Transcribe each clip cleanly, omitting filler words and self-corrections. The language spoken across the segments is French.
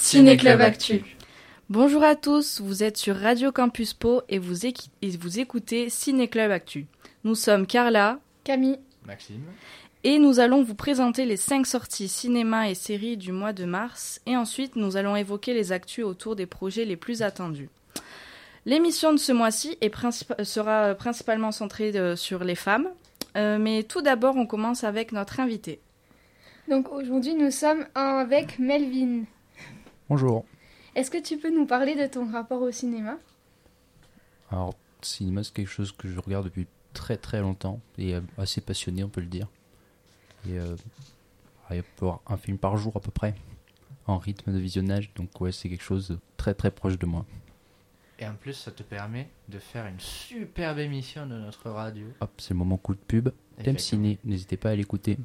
Ciné Club Actu. Bonjour à tous, vous êtes sur Radio Campus Pau et vous écoutez Ciné Club Actu. Nous sommes Carla, Camille, Maxime, et nous allons vous présenter les 5 sorties cinéma et séries du mois de mars, et ensuite nous allons évoquer les actus autour des projets les plus attendus. L'émission de ce mois-ci sera principalement centrée sur les femmes, mais tout d'abord on commence avec notre invité. Donc aujourd'hui nous sommes avec Melvin. Bonjour. Est-ce que tu peux nous parler de ton rapport au cinéma ? Alors, le cinéma, c'est quelque chose que je regarde depuis très très longtemps et assez passionné, on peut le dire. Et il peut y avoir un film par jour à peu près, en rythme de visionnage, donc ouais, c'est quelque chose de très très proche de moi. et en plus ça te permet de faire une superbe émission de notre radio. Hop, c'est le moment coup de pub. Thème ciné, n'hésitez pas à l'écouter.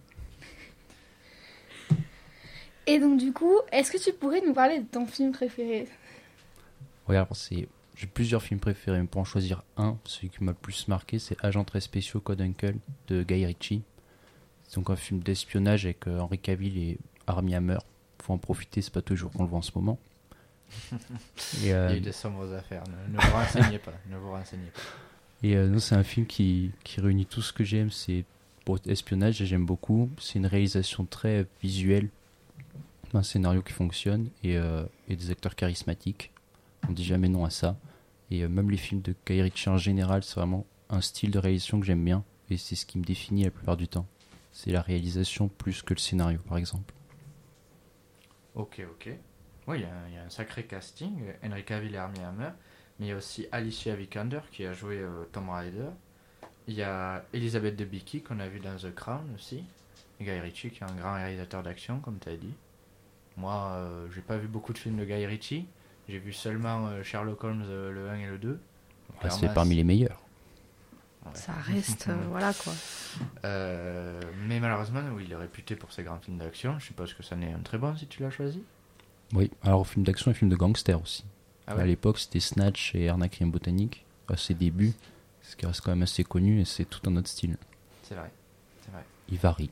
Et donc du coup, est-ce que tu pourrais nous parler de ton film préféré ? Regarde, j'ai plusieurs films préférés, mais pour en choisir un, celui qui m'a le plus marqué, c'est Agents très spéciaux Code Uncle de Guy Ritchie. C'est donc un film d'espionnage avec Henry Cavill et Armie Hammer. Faut en profiter, c'est pas toujours qu'on le voit en ce moment. Il y a eu des sombres affaires, ne vous renseignez pas, Et non, c'est un film qui réunit tout ce que j'aime. C'est pour espionnage, j'aime beaucoup. C'est une réalisation très visuelle, un scénario qui fonctionne et des acteurs charismatiques. On dit jamais non à ça. Et même les films de Guy Ritchie en général, c'est vraiment un style de réalisation que j'aime bien. Et c'est ce qui me définit la plupart du temps. C'est la réalisation plus que le scénario, par exemple. Ok. Oui, il y a un sacré casting. Henry Cavill et Armie Hammer. Mais il y a aussi Alicia Vikander qui a joué Tomb Raider. Il y a Elizabeth Debicki qu'on a vu dans The Crown aussi. Et Guy Ritchie qui est un grand réalisateur d'action, comme tu as dit. Moi, j'ai pas vu beaucoup de films de Guy Ritchie. J'ai vu seulement Sherlock Holmes le 1 et le 2. Ouais, c'est parmi les meilleurs. Ouais. Ça reste, voilà quoi. Mais malheureusement, oui, il est réputé pour ses grands films d'action. Je suppose que ça n'est un très bon si tu l'as choisi. Oui, alors film d'action et film de gangster aussi. Ah ouais. À l'époque, c'était Snatch et Arnaque Crime Botanique, à ses débuts, ce qui reste quand même assez connu et c'est tout un autre style. C'est vrai. Il varie.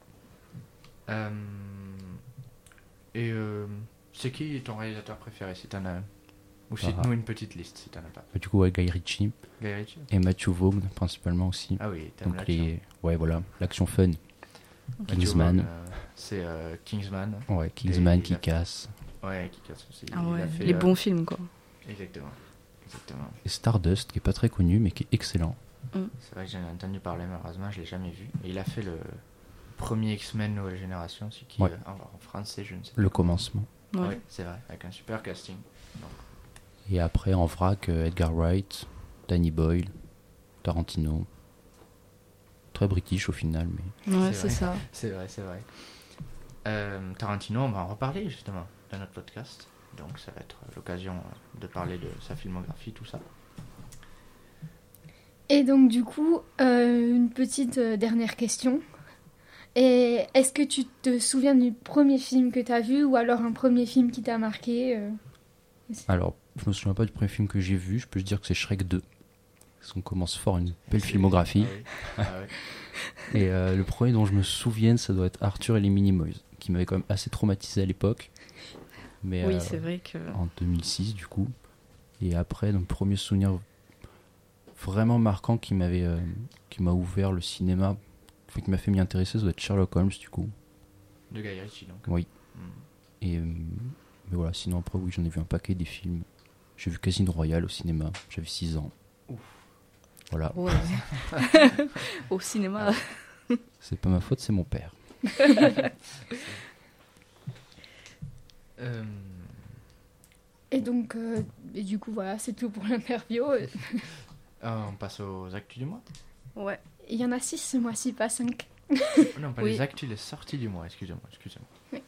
C'est qui ton réalisateur préféré si t'en as un ? Ou cite-nous une petite liste si t'en as pas. Du coup, ouais, Guy Ritchie Guy Ritchie ? et Matthew Vaughn principalement aussi. Ah oui, t'aimes Donc l'action. ouais, voilà, l'action fun. Matthew Kingsman. Vaughn, c'est Kingsman. Ouais, Kingsman Et qui il a- casse. Ouais, qui casse aussi. Ah Il ouais, a fait, les bons films quoi. Exactement. Et Stardust, qui est pas très connu mais qui est excellent. C'est vrai que j'en ai entendu parler, malheureusement, je l'ai jamais vu. Et il a fait le premier X-Men Nouvelle Génération, ce qui Ouais. en français, je ne sais pas. Le commencement. Ouais. Oui, c'est vrai, avec un super casting. Et après, en vrac, Edgar Wright, Danny Boyle, Tarantino. Très british au final, mais... Ouais, C'est c'est vrai. ça. C'est vrai. Tarantino, on va en reparler justement dans notre podcast. Donc ça va être l'occasion de parler de sa filmographie, tout ça. Et donc du coup, une petite dernière question. Et est-ce que tu te souviens du premier film que tu as vu ou alors un premier film qui t'a marqué Alors, je me souviens pas du premier film que j'ai vu, je peux te dire que c'est Shrek 2. Parce qu'on commence fort une belle filmographie. Ah oui. Et le premier dont je me souviens, ça doit être Arthur et les Minimoys, qui m'avait quand même assez traumatisé à l'époque. Mais, Oui, c'est vrai que... en 2006 du coup. Et après, donc premier souvenir vraiment marquant qui m'a ouvert le cinéma, enfin, qui m'a fait m'y intéresser, ça doit être Sherlock Holmes du coup. De Guy Ritchie donc. Oui. Mm. Et mais voilà, sinon après oui, j'en ai vu un paquet des films. J'ai vu Casino Royale au cinéma, j'avais 6 ans. Ouf. Voilà, Ouais. Au cinéma. c'est pas ma faute, c'est mon père. Et donc, et du coup, voilà, c'est tout pour l'interview. On passe aux actus du mois. Ouais. Il y en a 6 ce mois-ci, pas 5. Non, pas Oui. les actus, les sorties du mois, excusez-moi. Oui.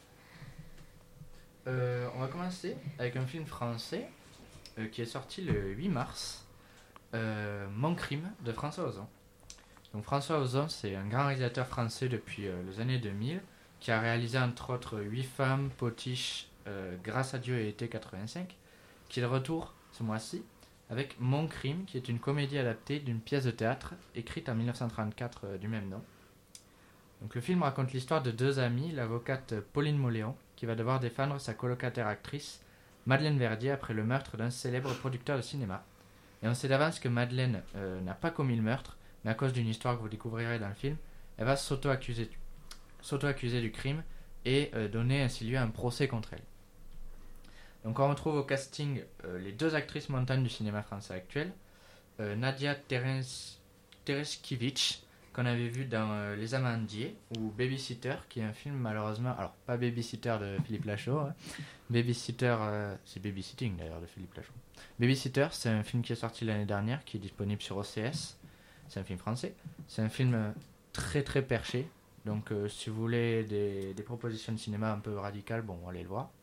On va commencer avec un film français qui est sorti le 8 mars, Mon crime de François Ozon. Donc François Ozon, c'est un grand réalisateur français depuis les années 2000 qui a réalisé entre autres 8 femmes, Potiche, Grâce à Dieu et été 85, qui est de retour ce mois-ci avec Mon crime, qui est une comédie adaptée d'une pièce de théâtre écrite en 1934 du même nom. Donc, le film raconte l'histoire de deux amies, l'avocate Pauline Moléon, qui qui va devoir défendre sa colocataire actrice, Madeleine Verdier, après le meurtre d'un célèbre producteur de cinéma. Et on sait d'avance que Madeleine n'a pas commis le meurtre, mais à cause d'une histoire que vous découvrirez dans le film, elle va s'auto-accuser du crime et donner ainsi lieu à un procès contre elle. Donc on retrouve au casting les 2 actrices montagnes du cinéma français actuel, Nadia Tereskevich, qu'on avait vu dans Les Amandiers, ou Babysitter, qui est un film malheureusement, alors pas Babysitter de Philippe Lachaud, hein. Babysitter, c'est Babysitting d'ailleurs de Philippe Lachaud. Babysitter, c'est un film qui est sorti l'année dernière, qui est disponible sur OCS, c'est un film français, c'est un film très très perché, donc si vous voulez des propositions de cinéma un peu radicales, bon, allez le voir.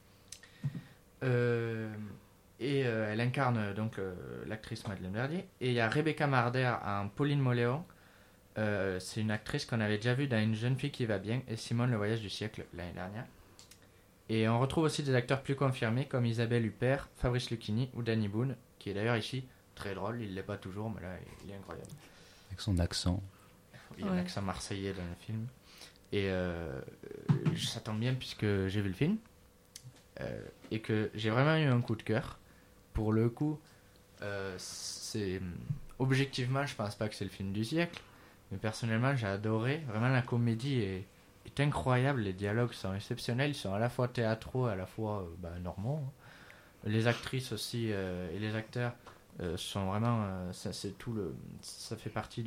Elle incarne donc l'actrice Madeleine Verdier, et il y a Rebecca Marder en Pauline Moléon. C'est une actrice qu'on avait déjà vue dans Une jeune fille qui va bien et Simone le voyage du siècle l'année dernière. Et on retrouve aussi des acteurs plus confirmés comme Isabelle Huppert, Fabrice Lucchini ou Danny Boone, qui est d'ailleurs ici très drôle, il l'est pas toujours mais là il est incroyable. Avec son accent. Il y a un accent marseillais dans le film. Et ça tombe bien puisque j'ai vu le film et que j'ai vraiment eu un coup de cœur. Pour le coup, c'est objectivement je pense pas que c'est le film du siècle. Mais personnellement, j'ai adoré. Vraiment, la comédie est incroyable. Les dialogues sont exceptionnels. Ils sont à la fois théâtraux, à la fois normaux. Les actrices aussi et les acteurs sont vraiment... ça fait partie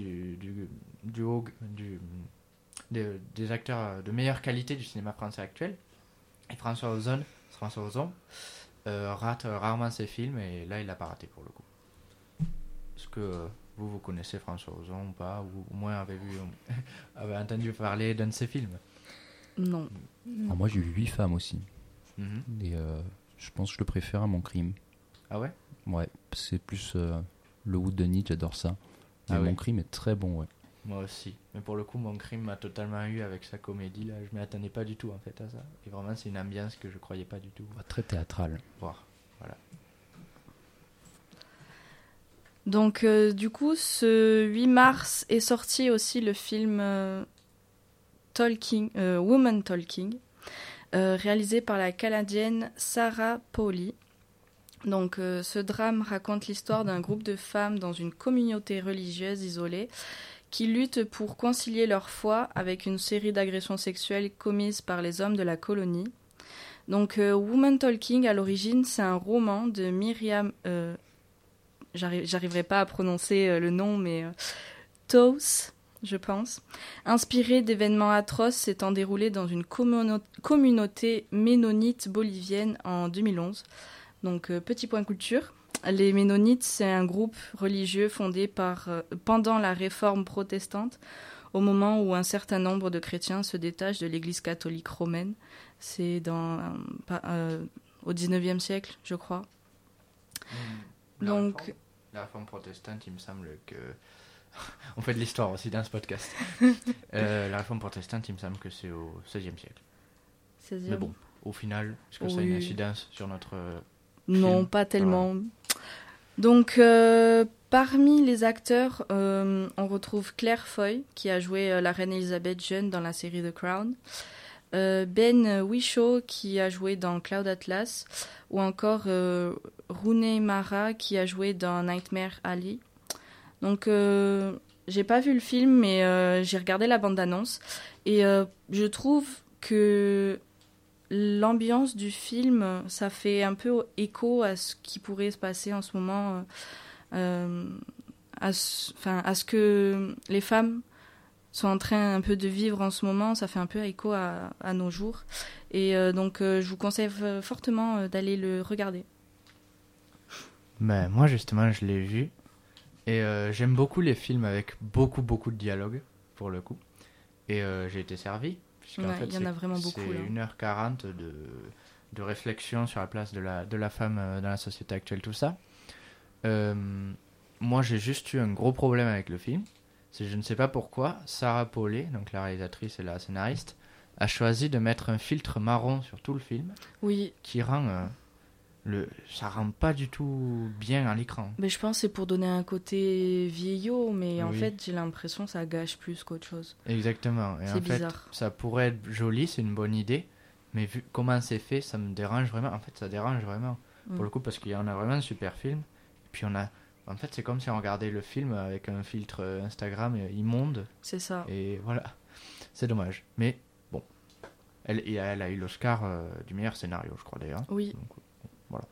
des acteurs de meilleure qualité du cinéma français actuel. Et François Ozon rate rarement ses films. Et là, il l'a pas raté pour le coup. Est-ce que... vous connaissez François Ozon ou pas, ou au moins avez entendu parler d'un de ses films? Non. Alors moi j'ai vu 8 femmes aussi. Et je pense que je le préfère à Mon Crime. Ah ouais? Ouais, c'est plus le whodunit, j'adore ça. Mais Mon Crime est très bon, ouais. Moi aussi. Mais pour le coup, Mon Crime m'a totalement eu avec sa comédie là. Je m'y attendais pas du tout en fait à ça. Et vraiment c'est une ambiance que je croyais pas du tout. Très théâtrale. Voir. Voilà. Donc du coup, ce 8 mars est sorti aussi le film Woman Talking, réalisé par la Canadienne Sarah Polley. Donc ce drame raconte l'histoire d'un groupe de femmes dans une communauté religieuse isolée qui luttent pour concilier leur foi avec une série d'agressions sexuelles commises par les hommes de la colonie. Donc Woman Talking, à l'origine, c'est un roman de Myriam... j'arriverai pas à prononcer le nom, mais Toews, je pense, inspiré d'événements atroces s'étant déroulés dans une communauté ménonite bolivienne en 2011. Donc, petit point culture. Les Ménonites, c'est un groupe religieux fondé pendant la réforme protestante, au moment où un certain nombre de chrétiens se détachent de l'église catholique romaine. C'est au 19e siècle, je crois. Donc... La réforme protestante, il me semble que... On fait de l'histoire aussi dans ce podcast. La réforme protestante, il me semble que c'est au XVIe siècle. 16e. Mais bon, au final, est-ce que ça a une incidence sur notre... Non, film? pas tellement. Donc, parmi les acteurs, on retrouve Claire Foy, qui a joué la reine Elisabeth jeune dans la série The Crown. Ben Whishaw, qui a joué dans Cloud Atlas, ou encore Rooney Mara, qui a joué dans Nightmare Alley. Donc, j'ai pas vu le film, mais j'ai regardé la bande-annonce, et je trouve que l'ambiance du film, ça fait un peu écho à ce qui pourrait se passer en ce moment, à ce que les femmes sont en train un peu de vivre en ce moment. Ça fait un peu écho à nos jours. Et donc, je vous conseille fortement d'aller le regarder. Ben, moi, justement, je l'ai vu. Et j'aime beaucoup les films avec beaucoup de dialogue, pour le coup. Et j'ai été servi. Ouais, en fait, il y en a vraiment beaucoup. C'est 1h40 de réflexion sur la place de la femme dans la société actuelle, tout ça. Moi, j'ai juste eu un gros problème avec le film. Je ne sais pas pourquoi, Sarah Polley, donc la réalisatrice et la scénariste, a choisi de mettre un filtre marron sur tout le film. Oui. Qui rend... ça rend pas du tout bien à l'écran. Mais je pense que c'est pour donner un côté vieillot, mais en Oui. fait, j'ai l'impression que ça gâche plus qu'autre chose. Exactement. Et c'est en bizarre. fait, ça pourrait être joli, c'est une bonne idée, Mais vu comment c'est fait, ça me dérange vraiment. En fait, ça dérange vraiment. Pour le coup, parce qu'il y en a vraiment un super film. Et puis on a... En fait, c'est comme si on regardait le film avec un filtre Instagram immonde. C'est ça. Et voilà. C'est dommage. Mais bon. Elle a eu l'Oscar du meilleur scénario, je crois d'ailleurs. Oui. Donc, voilà.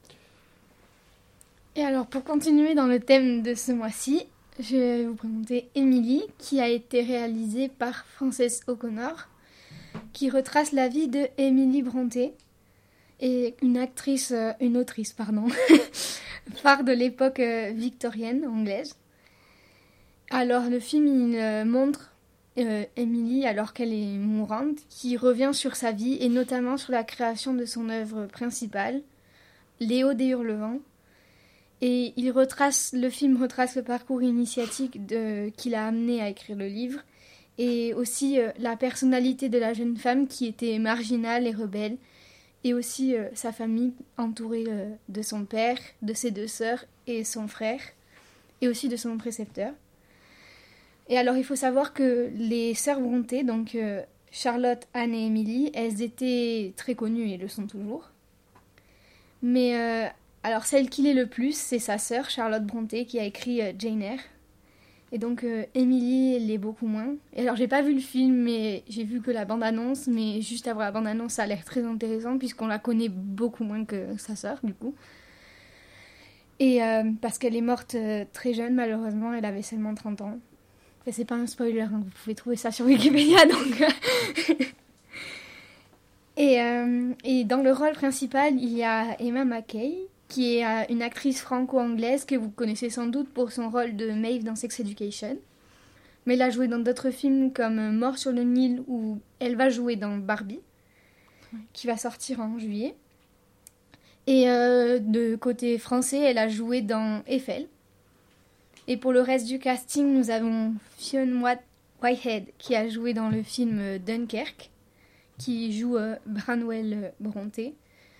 Et alors, pour continuer dans le thème de ce mois-ci, je vais vous présenter Emily, qui a été réalisée par Frances O'Connor, qui retrace la vie de Emily Brontë, et une autrice, phare de l'époque victorienne anglaise. Alors, le film, il montre Emily, alors qu'elle est mourante, qui revient sur sa vie, et notamment sur la création de son œuvre principale, Léo des Hurlevents. Et le film retrace le parcours initiatique qui l'a amené à écrire le livre, et aussi la personnalité de la jeune femme qui était marginale et rebelle, et aussi sa famille entourée de son père, de ses 2 sœurs et son frère, et aussi de son précepteur. Et alors il faut savoir que les sœurs Brontë, donc Charlotte, Anne et Emily, elles étaient très connues et le sont toujours. Mais alors celle qui l'est le plus, c'est sa sœur Charlotte Brontë qui a écrit Jane Eyre. Et donc Emily l'est beaucoup moins. Et alors j'ai pas vu le film, mais j'ai vu que la bande-annonce. Mais juste avant la bande-annonce, ça a l'air très intéressant puisqu'on la connaît beaucoup moins que sa sœur du coup. Et parce qu'elle est morte très jeune malheureusement, elle avait seulement 30 ans. Enfin, c'est pas un spoiler, hein, vous pouvez trouver ça sur Wikipédia donc... Et dans le rôle principal, il y a Emma Mackey, qui est une actrice franco-anglaise que vous connaissez sans doute pour son rôle de Maeve dans Sex Education. Mais elle a joué dans d'autres films comme Mort sur le Nil, où elle va jouer dans Barbie, qui va sortir en juillet. Et de côté français, elle a joué dans Eiffel. Et pour le reste du casting, nous avons Fionn Whitehead, qui a joué dans le film Dunkerque, qui joue Branwell Brontë.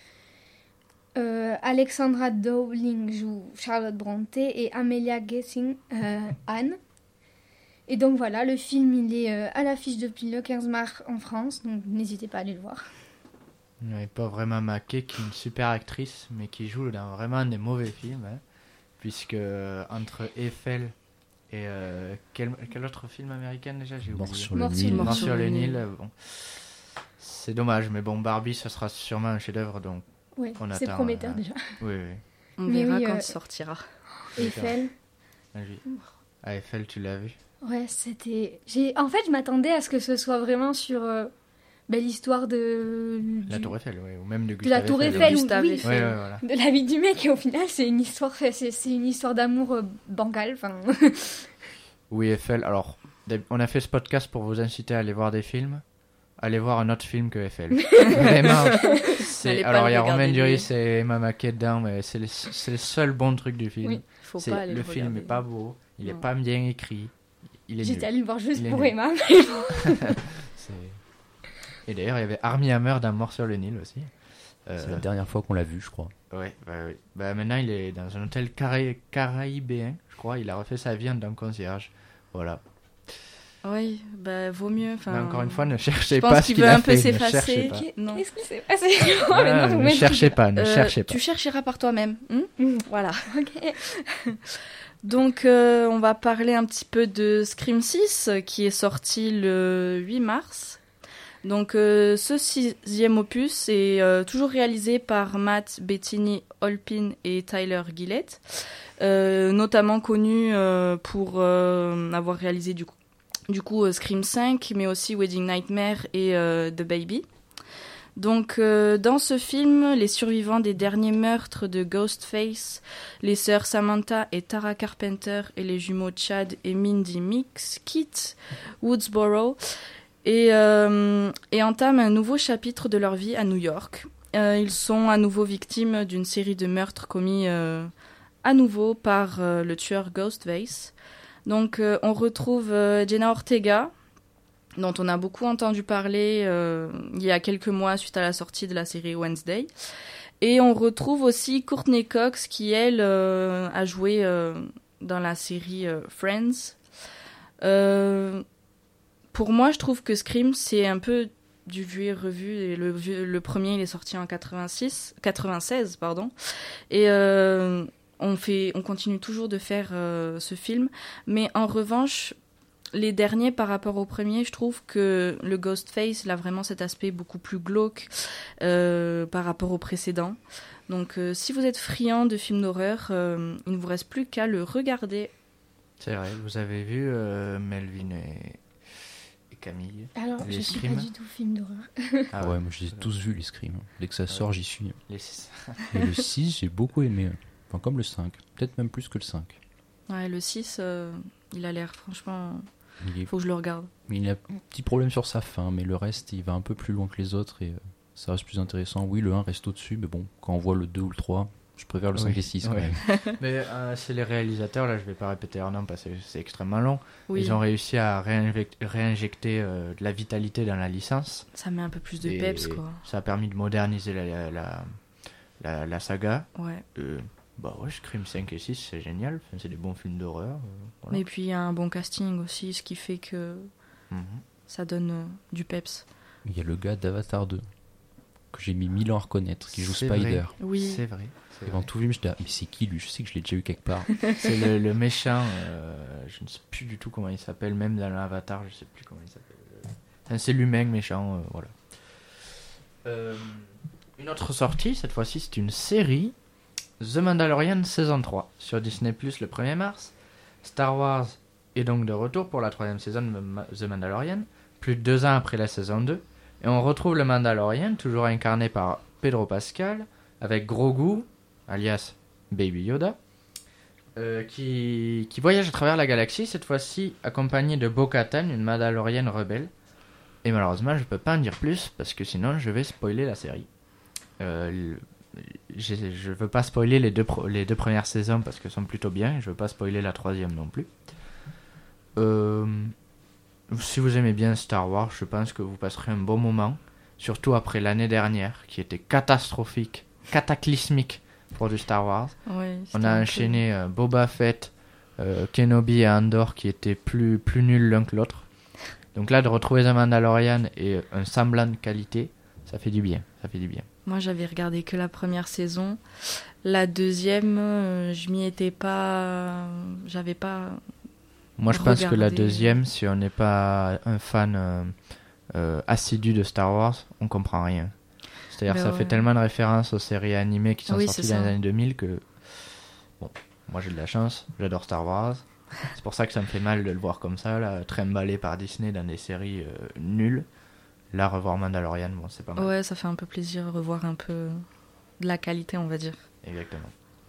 Alexandra Dowling joue Charlotte Brontë et Amelia Gessing Anne. Et donc voilà, le film il est à l'affiche depuis le 15 mars en France, donc n'hésitez pas à aller le voir. Et pas vraiment Mackey, qui est une super actrice, mais qui joue dans vraiment des mauvais films. Hein, puisque entre Eiffel et quel autre film américain déjà, j'ai oublié. Mort sur le Nil. Bon. C'est dommage, mais bon, Barbie, ça sera sûrement un chef-d'œuvre, donc oui, on attend. C'est prometteur déjà. Oui. On verra quand il sortira. Eiffel. Ah, Eiffel, tu l'as vu? Ouais, c'était... En fait, je m'attendais à ce que ce soit vraiment sur l'histoire de... La Tour Eiffel, oui, ou même de la Tour Eiffel, oui. Voilà. De la vie du mec, et au final, c'est une histoire d'amour bancale, enfin... Oui, Eiffel, alors, on a fait ce podcast pour vous inciter à aller voir des films. Allez voir un autre film que Eiffel. Vraiment. Alors, il y a Romain Duris et Emma Mackey dedans, mais c'est le seul bon truc du film. Oui, faut pas aller le film n'est pas beau, il n'est pas bien écrit. J'étais allée le voir juste pour Emma. Et d'ailleurs, il y avait Armie Hammer dans Mort sur le Nil aussi. C'est la dernière fois qu'on l'a vu, je crois. Ouais. Maintenant, il est dans un hôtel caraïbéen, je crois. Il a refait sa vie en tant que concierge. Voilà. Oui, vaut mieux. Mais encore une fois, ne cherchez pas ce qu'il a fait. Je pense qu'il veut un peu s'effacer. Non. Qu'est-ce qui s'est passé? Ne cherchez pas, ne cherchez pas. Tu chercheras par toi-même. Voilà. Ok. Donc, on va parler un petit peu de Scream 6, qui est sorti le 8 mars. Donc, ce 6e opus est toujours réalisé par Matt Bettini Holpin et Tyler Gillett, notamment connu pour avoir réalisé du coup Scream 5, mais aussi Wedding Nightmare et The Baby. Donc, dans ce film, les survivants des derniers meurtres de Ghostface, les sœurs Samantha et Tara Carpenter et les jumeaux Chad et Mindy Meeks quittent Woodsboro et entament un nouveau chapitre de leur vie à New York. Ils sont à nouveau victimes d'une série de meurtres commis à nouveau par le tueur Ghostface. Donc, on retrouve Jenna Ortega, dont on a beaucoup entendu parler il y a quelques mois suite à la sortie de la série Wednesday. Et on retrouve aussi Courtney Cox, qui, elle, a joué dans la série Friends. Pour moi, je trouve que Scream, c'est un peu du vu et revu. Et le premier, il est sorti en 96, pardon. Et on continue toujours de faire ce film. Mais en revanche, les derniers, par rapport au premier, je trouve que le Ghostface, il a vraiment cet aspect beaucoup plus glauque par rapport au précédent. Donc, si vous êtes friand de films d'horreur, il ne vous reste plus qu'à le regarder. C'est vrai, vous avez vu Melvin et Camille. Alors, les je suis Scream. pas du tout film d'horreur. Ah Ouais, moi je les ai tous vus, les Scream. Dès que ça sort, j'y suis. Les 6. Et le 6, j'ai beaucoup aimé. Enfin, comme le 5. Peut-être même plus que le 5. Ouais, le 6, il a l'air, franchement... Il Faut que je le regarde. a un petit problème sur sa fin, mais le reste, il va un peu plus loin que les autres et ça reste plus intéressant. Oui, le 1 reste au-dessus, mais bon, quand on voit le 2 ou le 3, je préfère le 5 et 6 quand oui. même. Mais c'est les réalisateurs, là je vais pas répéter leur nom parce que c'est extrêmement long. Oui, Ils ont réussi à réinjecter de la vitalité dans la licence. ça met un peu plus de Et peps, quoi. Ça a permis de moderniser la saga. Ouais. Bah ouais, Scream 5 et 6, c'est génial. Enfin, c'est des bons films d'horreur. Voilà. Et puis, il y a un bon casting aussi, ce qui fait que ça donne du peps. Il y a le gars d'Avatar 2, que j'ai mis 1000 ans à reconnaître, qui joue C'est Spider. vrai. Oui. C'est vrai. Et dans tout le film, je dis, mais c'est qui lui? Je sais que je l'ai déjà eu quelque part. C'est le méchant, je ne sais plus du tout comment il s'appelle, même dans l'Avatar, je sais plus comment il s'appelle. Enfin, c'est l'humain méchant, voilà. Une autre sortie, cette fois-ci, c'est une série, The Mandalorian saison 3, sur Disney+, le 1er mars. Star Wars est donc de retour pour la 3e saison de The Mandalorian, plus de 2 ans après la saison 2. Et on retrouve le Mandalorian, toujours incarné par Pedro Pascal, avec Grogu, alias Baby Yoda, qui voyage à travers la galaxie, cette fois-ci accompagné de Bo-Katan, une Mandalorienne rebelle. Et malheureusement, je peux pas en dire plus, parce que sinon je vais spoiler la série. Je veux pas spoiler les deux premières saisons, parce qu'elles sont plutôt bien, et je veux pas spoiler la 3e non plus. Si vous aimez bien Star Wars, je pense que vous passerez un bon moment, surtout après l'année dernière, qui était catastrophique, cataclysmique pour du Star Wars. Ouais, On a enchaîné Boba Fett, Kenobi et Andor qui étaient plus nuls l'un que l'autre. Donc là, de retrouver The Mandalorian et un semblant de qualité, ça fait du bien. Moi, j'avais regardé que la première saison. La deuxième, je m'y étais pas... J'avais pas... Moi, je pense que la Regardez. deuxième, si on n'est pas un fan assidu de Star Wars, on comprend rien. C'est-à-dire Ben ça ouais. fait tellement de références aux séries animées qui sont Oui, sorties c'est dans les ça. années 2000 que... Bon, moi j'ai de la chance, j'adore Star Wars. C'est pour ça que ça me fait mal de le voir comme ça, là, trimballé par Disney dans des séries nulles. Là, revoir Mandalorian, bon, c'est pas mal. Ouais, ça fait un peu plaisir de revoir un peu de la qualité, on va dire. Exactement.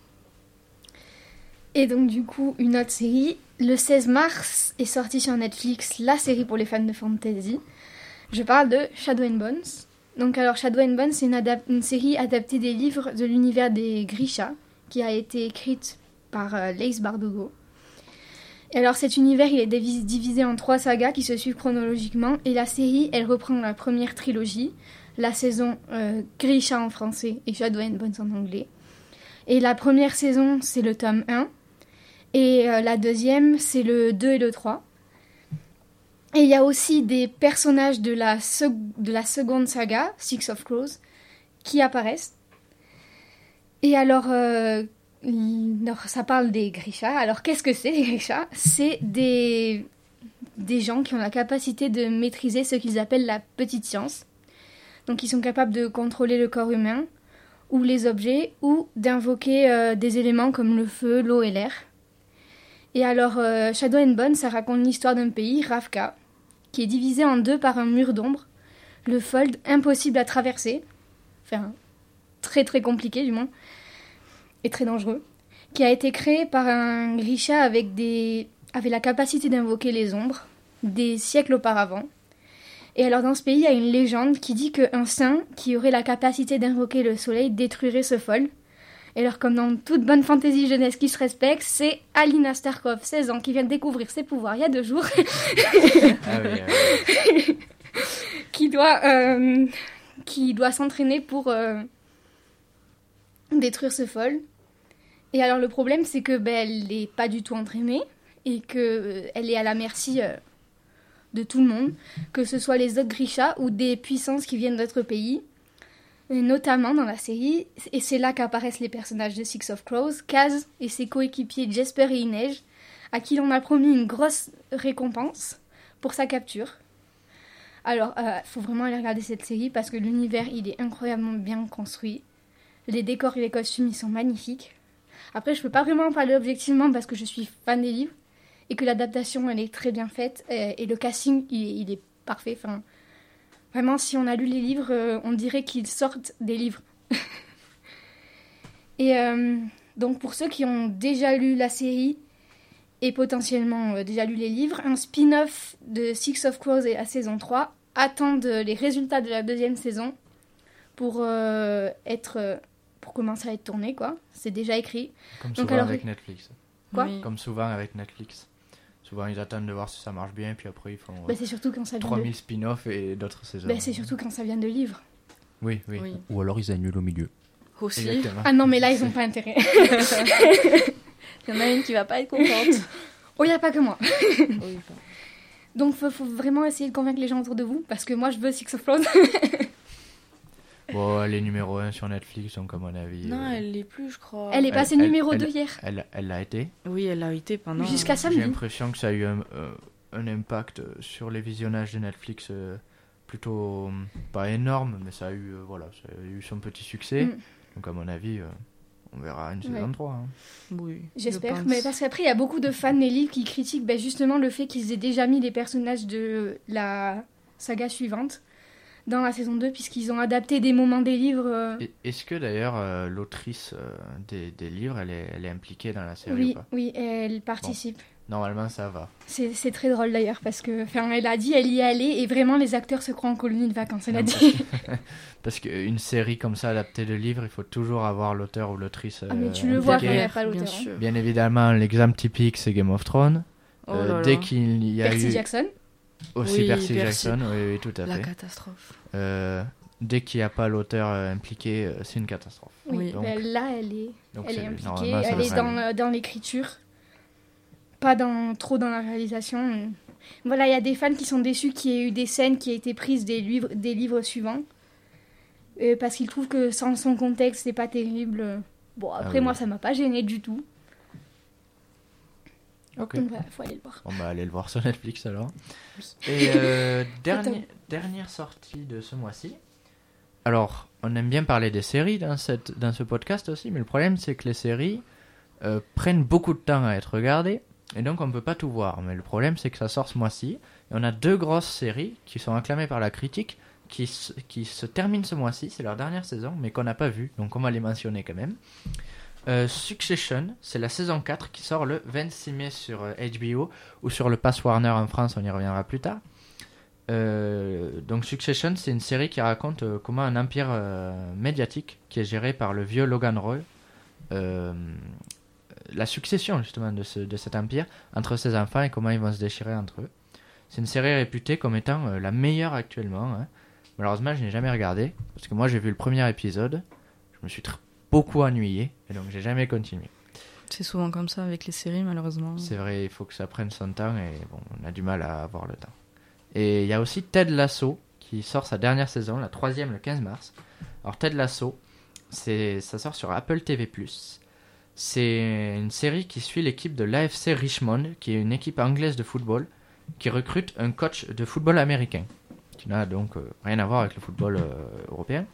Et donc du coup, une autre série. Le 16 mars est sortie sur Netflix la série pour les fans de fantasy. Je parle de Shadow and Bones. Donc alors Shadow and Bones, c'est une série adaptée des livres de l'univers des Grisha, qui a été écrite par Leigh Bardugo. Et alors cet univers, il est divisé en 3 sagas qui se suivent chronologiquement. Et la série, elle reprend la première trilogie, la saison Grisha en français et Shadow and Bones en anglais. Et la première saison, c'est le tome 1. Et la deuxième, c'est le 2 et le 3. Et il y a aussi des personnages de la seconde saga, Six of Crows, qui apparaissent. Et alors, ça parle des Grisha. Alors, qu'est-ce que c'est, les Grisha? C'est des gens qui ont la capacité de maîtriser ce qu'ils appellent la petite science. Donc, ils sont capables de contrôler le corps humain, ou les objets, ou d'invoquer des éléments comme le feu, l'eau et l'air. Et alors, Shadow and Bone, ça raconte l'histoire d'un pays, Ravka, qui est divisé en 2 par un mur d'ombre, le Fold, impossible à traverser, enfin, très très compliqué du moins, et très dangereux, qui a été créé par un Grisha avec la capacité d'invoquer les ombres, des siècles auparavant. Et alors dans ce pays, il y a une légende qui dit qu'un saint qui aurait la capacité d'invoquer le soleil détruirait ce Fold. Et alors, comme dans toute bonne fantaisie jeunesse qui se respecte, c'est Alina Starkov, 16 ans, qui vient de découvrir ses pouvoirs il y a 2 jours, Ah oui. qui doit s'entraîner pour détruire ce Fold. Et alors, le problème, c'est que elle n'est pas du tout entraînée et qu'elle est à la merci de tout le monde, que ce soit les autres Grisha ou des puissances qui viennent d'autres pays. Et notamment dans la série, et c'est là qu'apparaissent les personnages de Six of Crows, Kaz et ses coéquipiers Jesper et Inej, à qui l'on a promis une grosse récompense pour sa capture. Alors, faut vraiment aller regarder cette série parce que l'univers, il est incroyablement bien construit. Les décors et les costumes, ils sont magnifiques. Après, je peux pas vraiment en parler objectivement parce que je suis fan des livres et que l'adaptation, elle est très bien faite et le casting, il est parfait. Enfin, vraiment, si on a lu les livres, on dirait qu'ils sortent des livres. Et donc, pour ceux qui ont déjà lu la série et potentiellement déjà lu les livres, un spin-off de Six of Crows et la saison 3 attendent les résultats de la deuxième saison pour commencer à être tourné, quoi. C'est déjà écrit. Comme Donc, souvent avec Netflix. Quoi Oui. Comme souvent avec Netflix. Souvent, ils attendent de voir si ça marche bien, puis après, ils font Bah, c'est surtout quand ça vient 3000 spin-offs et d'autres saisons. c'est surtout quand ça vient de livres. Oui, oui. Oui. Ou alors ils annulent au milieu. Aussi. Exactement. Ah non, mais là, ils n'ont pas intérêt. Il y en a une qui va pas être contente. Oh, il n'y a pas que moi. Oui, Donc, faut vraiment essayer de convaincre les gens autour de vous, parce que moi, je veux Six of Crows. Bon, elle est numéro 1 sur Netfllix, donc à mon avis... non, elle l'est plus, je crois. Elle est passée numéro 2 hier. Elle l'a été. Oui, elle l'a été pendant... Jusqu'à J'ai samedi. l'impression que ça a eu un impact sur les visionnages de Netflix plutôt pas énorme, mais ça a eu son petit succès. Mm. Donc à mon avis, on verra une saison Ouais. 3. Hein. Oui, J'espère. je pense. Mais parce qu'après, il y a beaucoup de fans des livres qui critiquent justement le fait qu'ils aient déjà mis les personnages de la saga suivante dans la saison 2, puisqu'ils ont adapté des moments des livres. Est-ce que d'ailleurs l'autrice des livres, elle est impliquée dans la série ou Oui, pas? oui, elle participe. Normalement, ça va. C'est très drôle d'ailleurs, parce que, elle a dit, elle y est allée, et vraiment, les acteurs se croient en colonie de vacances, elle a Non, dit. Parce qu'une série comme ça adaptée de livres, il faut toujours avoir l'auteur ou l'autrice. Ah, mais tu le vois quand il impliquée. n'y a pas Bien l'auteur. hein. sûr. Bien évidemment, l'exemple typique, c'est Game of Thrones. Oh là là. Dès qu'il y a Percy eu Jackson. aussi Oui, Percy Percy. Jackson, oui, tout à La fait. catastrophe. Dès qu'il n'y a pas l'auteur impliqué, c'est une catastrophe. Oui, Donc- ben là, elle est Donc elle est c'est- impliquée, normalement, ça elle est devrait aller. dans l'écriture, pas trop dans la réalisation. Voilà, il y a des fans qui sont déçus qu'il y ait eu des scènes qui aient été prises des livres suivants, parce qu'ils trouvent que sans son contexte, c'est pas terrible. Bon, après, oui. moi, ça m'a pas gêné du tout. Ok. Donc voilà, faut aller le voir. On va aller le voir sur Netflix alors. Oui. Et Attends. dernière sortie de ce mois-ci. Alors, on aime bien parler des séries dans ce podcast aussi, mais le problème c'est que les séries prennent beaucoup de temps à être regardées, et donc on ne peut pas tout voir. Mais le problème c'est que ça sort ce mois-ci, et on a deux grosses séries qui sont acclamées par la critique, qui se terminent ce mois-ci, c'est leur dernière saison, mais qu'on n'a pas vues, donc on va les mentionner quand même. Succession, c'est la saison 4 qui sort le 26 mai sur HBO ou sur le Pass Warner en France, on y reviendra plus tard. Donc Succession, c'est une série qui raconte comment un empire médiatique qui est géré par le vieux Logan Roy, la succession justement de cet empire entre ses enfants et comment ils vont se déchirer entre eux. C'est une série réputée comme étant la meilleure actuellement. Hein. Malheureusement, je n'ai jamais regardé parce que moi j'ai vu le premier épisode, je me suis beaucoup ennuyé et donc j'ai jamais continué. C'est souvent comme ça avec les séries, malheureusement. C'est vrai, il faut que ça prenne son temps et bon, on a du mal à avoir le temps. Et il y a aussi Ted Lasso qui sort sa dernière saison, la 3e le 15 mars. Alors Ted Lasso, ça sort sur Apple TV+. C'est une série qui suit l'équipe de l'AFC Richmond, qui est une équipe anglaise de football, qui recrute un coach de football américain, qui n'a donc rien à voir avec le football européen.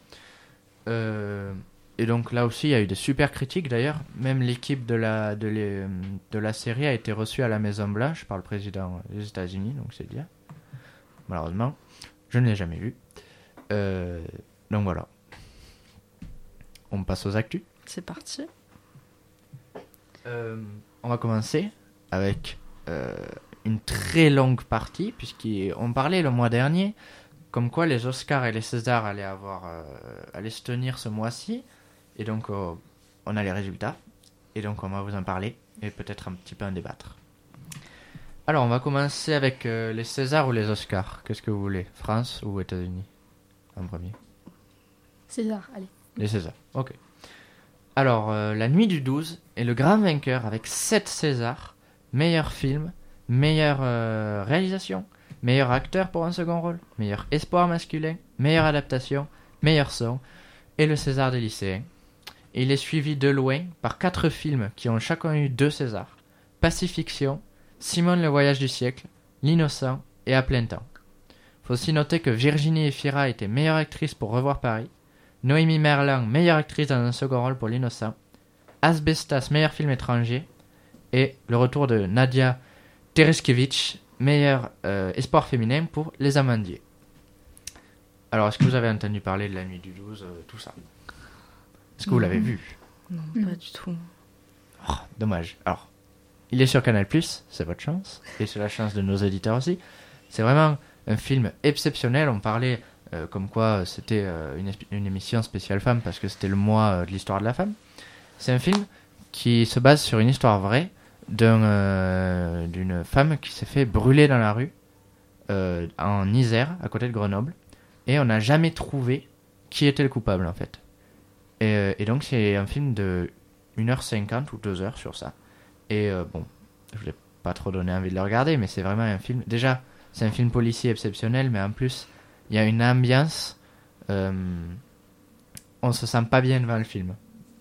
Et donc là aussi, il y a eu des super critiques d'ailleurs. Même l'équipe de la série a été reçue à la Maison Blanche par le président des États-Unis, donc c'est dire. Malheureusement, je ne l'ai jamais vu. Donc voilà. On passe aux actus. C'est parti. On va commencer avec une très longue partie, puisqu'on parlait le mois dernier comme quoi les Oscars et les Césars allaient se tenir ce mois-ci. Et donc, on a les résultats. Et donc, on va vous en parler et peut-être un petit peu en débattre. Alors, on va commencer avec les Césars ou les Oscars. Qu'est-ce que vous voulez? France ou États-Unis en premier? César, allez. Les Césars, ok. Alors, La Nuit du 12 est le grand vainqueur avec 7 Césars. Meilleur film, meilleure réalisation, meilleur acteur pour un second rôle, meilleur espoir masculin, meilleure adaptation, meilleur son et le César des lycéens. Et il est suivi de loin par 4 films qui ont chacun eu 2 Césars. Pacifiction, Simone le voyage du siècle, L'Innocent et À plein temps. Faut aussi noter que Virginie Efira était meilleure actrice pour Revoir Paris, Noémie Merlan meilleure actrice dans un second rôle pour L'Innocent, Asbestas meilleur film étranger et le retour de Nadia Tereskevich meilleur espoir féminin pour Les Amandiers. Alors est-ce que vous avez entendu parler de La Nuit du 12, tout ça? Est-ce que vous l'avez vu? Non, pas du tout. Oh, dommage. Alors, il est sur Canal+, c'est votre chance, et c'est la chance de nos éditeurs aussi. C'est vraiment un film exceptionnel. On parlait comme quoi c'était une émission spéciale femme parce que c'était le mois de l'histoire de la femme. C'est un film qui se base sur une histoire vraie d'une femme qui s'est fait brûler dans la rue en Isère, à côté de Grenoble, et on n'a jamais trouvé qui était le coupable en fait. Et donc c'est un film de 1h50 ou 2h sur ça. Et bon, je voulais pas trop donner envie de le regarder, mais c'est vraiment un film... Déjà, c'est un film policier exceptionnel, mais en plus, il y a une ambiance... on se sent pas bien devant le film.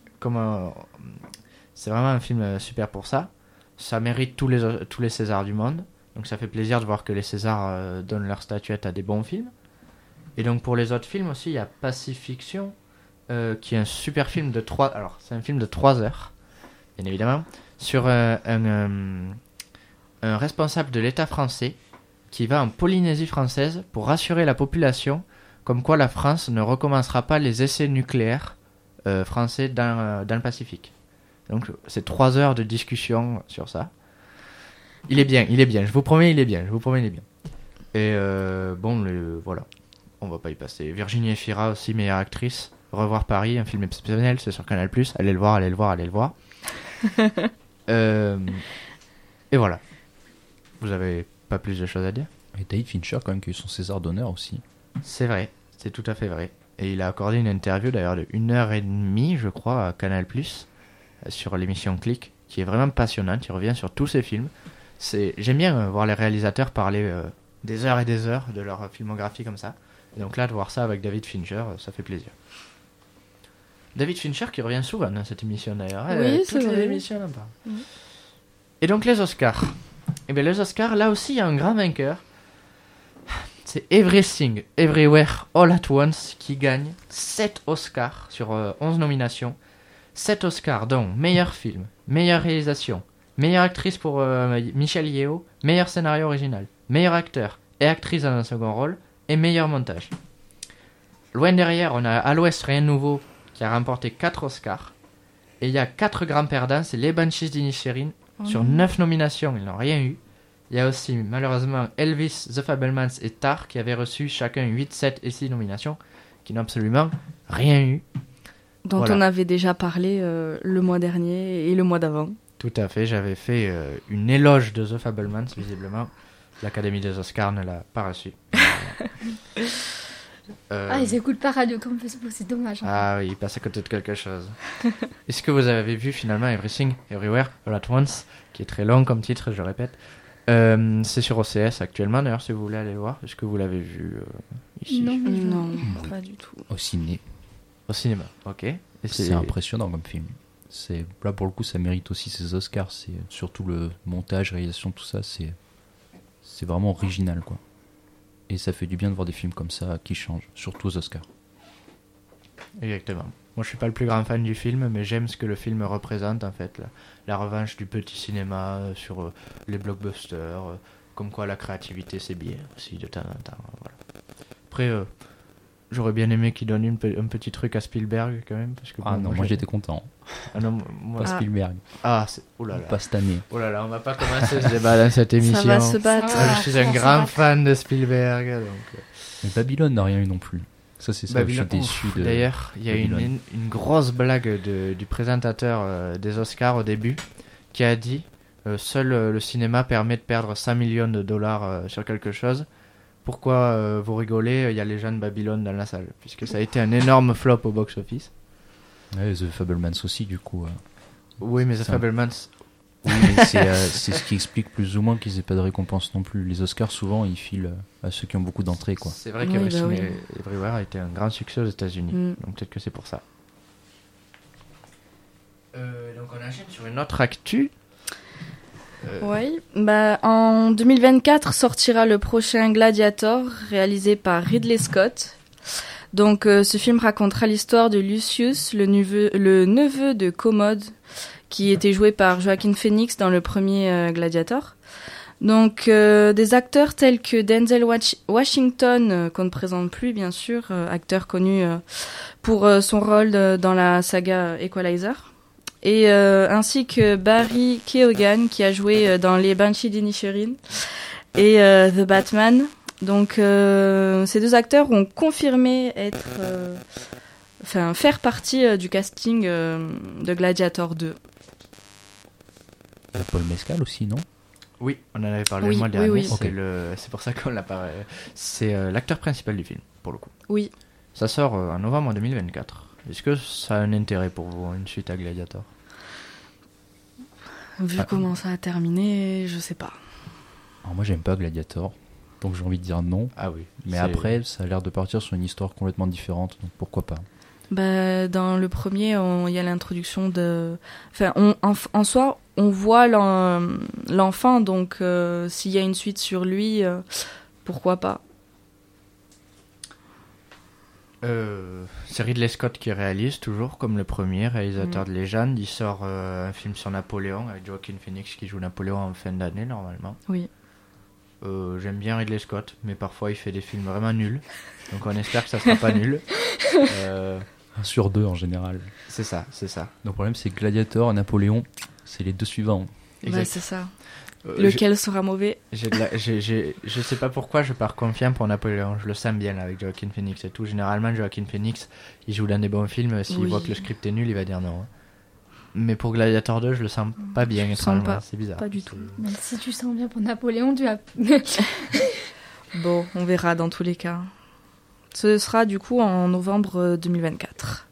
C'est vraiment un film super pour ça. Ça mérite tous les Césars du monde. Donc ça fait plaisir de voir que les Césars donnent leur statuette à des bons films. Et donc pour les autres films aussi, il y a Pacifiction, qui est un super film de 3... Alors, c'est un film de 3 heures, bien évidemment, sur un responsable de l'État français qui va en Polynésie française pour rassurer la population comme quoi la France ne recommencera pas les essais nucléaires français dans le Pacifique. Donc, c'est 3 heures de discussion sur ça. Il est bien, je vous promets, il est bien. Et bon, voilà, on va pas y passer. Virginie Efira aussi, meilleure actrice. Revoir Paris, un film exceptionnel, c'est sur Canal+. Allez le voir. Et voilà. Vous avez pas plus de choses à dire? Et David Fincher, quand même, qui a eu son César d'honneur aussi. C'est vrai, c'est tout à fait vrai. Et il a accordé une interview d'ailleurs de 1h30, je crois, à Canal+, sur l'émission Click, qui est vraiment passionnante. Il revient sur tous ses films. J'aime bien voir les réalisateurs parler des heures et des heures de leur filmographie comme ça. Et donc là, de voir ça avec David Fincher, ça fait plaisir. David Fincher qui revient souvent dans cette émission d'ailleurs. Oui, c'est toutes vrai. les émissions on en parle. Et donc les Oscars. Et bien les Oscars, là aussi il y a un grand vainqueur. C'est Everything, Everywhere, All at Once qui gagne 7 Oscars sur 11 nominations. 7 Oscars dont meilleur film, meilleure réalisation, meilleure actrice pour Michelle Yeoh, meilleur scénario original, meilleur acteur et actrice dans un second rôle et meilleur montage. Loin derrière, on a À l'Ouest, Rien de nouveau qui a remporté 4 Oscars. Et il y a 4 grands perdants, c'est les Banshees d'Inisherin. Sur 9 nominations, ils n'ont rien eu. Il y a aussi malheureusement Elvis, The Fabelmans et Tar qui avaient reçu chacun 8, 7 et 6 nominations, qui n'ont absolument rien eu. Dont Voilà. on avait déjà parlé le mois dernier et le mois d'avant. Tout à fait, j'avais fait une éloge de The Fabelmans, visiblement. L'Académie des Oscars ne l'a pas reçu. ils écoutent pas Radio Campus, c'est dommage. Ah oui, il passe à côté de quelque chose. Est-ce que vous avez vu finalement Everything, Everywhere, All at Once, qui est très long comme titre, je répète. C'est sur OCS actuellement, d'ailleurs, si vous voulez aller le voir. Est-ce que vous l'avez vu ici? Non, pas du tout. Au ciné. Au cinéma, ok. Et C'est impressionnant comme film. Là, pour le coup, ça mérite aussi ses Oscars. C'est surtout le montage, réalisation, tout ça. C'est vraiment original, quoi. Et ça fait du bien de voir des films comme ça qui changent, surtout aux Oscars. Exactement. Moi, je suis pas le plus grand fan du film, mais j'aime ce que le film représente, en fait. La revanche du petit cinéma sur les blockbusters. Comme quoi, la créativité, c'est bien aussi, de temps en temps. Voilà. Après, j'aurais bien aimé qu'il donne un petit truc à Spielberg, quand même. Parce que, Ah non, moi j'étais content. Ah non, moi... Pas Spielberg. Ah, oh là là. Pas cette année. Oh là là, on va pas commencer ce débat dans cette émission. Ça va se battre. Je suis un grand fan de Spielberg, donc... Mais Babylone n'a rien eu non plus. Ça, c'est ça, Babylone, je suis déçu de... D'ailleurs, il y a une grosse blague du présentateur des Oscars au début qui a dit seul le cinéma permet de perdre 100 millions de dollars sur quelque chose. Pourquoi vous rigolez? Il y a les gens de Babylone dans la salle. Puisque ça a été un énorme flop au box-office. Ouais, The Fabelmans aussi, du coup. Oui, mais The Ça. Fabelmans, Oui, mais c'est ce qui explique plus ou moins qu'ils aient pas de récompense non plus. Les Oscars, souvent, ils filent à ceux qui ont beaucoup d'entrées, quoi. C'est vrai Oui, qu'Everything bah oui. Everywhere a été un grand succès aux États-Unis. Donc peut-être que c'est pour ça. Donc on enchaîne sur une autre actu. Oui, en 2024 sortira le prochain Gladiator, réalisé par Ridley Scott. Donc ce film racontera l'histoire de Lucius, le neveu de Commode, qui était joué par Joaquin Phoenix dans le premier Gladiator. Donc des acteurs tels que Denzel Washington, qu'on ne présente plus bien sûr, acteur connu pour son rôle dans la saga Equalizer. Et ainsi que Barry Keoghan qui a joué dans les Banshees d'Inisherin et The Batman. Donc ces deux acteurs ont confirmé faire partie du casting de Gladiator 2. Paul Mescal aussi, non? Oui, on en avait parlé Oui, le mois dernier. oui. C'est pour ça qu'on l'a pas. C'est l'acteur principal du film, pour le coup. Oui. Ça sort en novembre 2024. Est-ce que ça a un intérêt pour vous, une suite à Gladiator? Vu comment ça a terminé, je sais pas. Alors moi, j'aime pas Gladiator, donc j'ai envie de dire non. Ah oui. Mais après, ça a l'air de partir sur une histoire complètement différente, donc pourquoi pas. Dans le premier, il y a l'introduction de... en soi, on voit l'enfant, donc s'il y a une suite sur lui, pourquoi pas. C'est Ridley Scott qui réalise, toujours comme le premier, réalisateur de légende. Il sort un film sur Napoléon avec Joaquin Phoenix qui joue Napoléon en fin d'année normalement. Oui. J'aime bien Ridley Scott, mais parfois il fait des films vraiment nuls. Donc on espère que ça sera pas nul. 1 sur 2 en général. C'est ça. Donc le problème, c'est Gladiator et Napoléon, c'est les deux suivants. Exact. C'est ça. Lequel sera mauvais? Je sais pas pourquoi je pars confiant pour Napoléon. Je le sens bien là, avec Joaquin Phoenix et tout. Généralement, Joaquin Phoenix, il joue dans des bons films. S'il voit que le script est nul, il va dire non. Mais pour Gladiator 2, je le sens pas bien. C'est bizarre. Pas du tout. Même si tu sens bien pour Napoléon, tu as... Bon, on verra dans tous les cas. Ce sera du coup en novembre 2024.